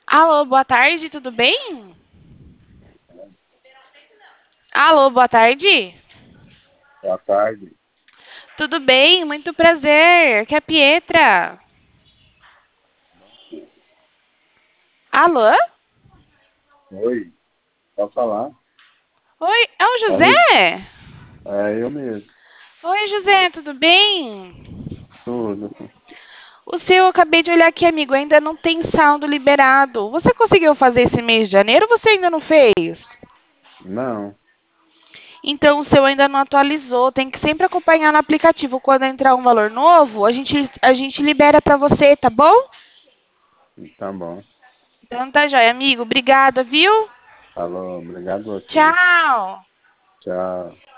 Alô, boa tarde, tudo bem? Alô, boa tarde. Boa tarde. Tudo bem? Muito prazer. Aqui é a Pietra. Alô? Oi, pode falar? Oi, é o Oi, José? é eu mesmo. Oi, José, tudo bem? Tudo. O seu, eu acabei de olhar aqui, amigo, ainda não tem saldo liberado. Você conseguiu fazer esse mês de janeiro ou você ainda não fez? Não, Então, o seu ainda não atualizou. Tem que sempre acompanhar no aplicativo. Quando entrar um valor novo, a gente libera para você, tá bom? tá bom. Então tá joia, amigo. Obrigada, viu? Falou, obrigado a você. Tchau. Tchau.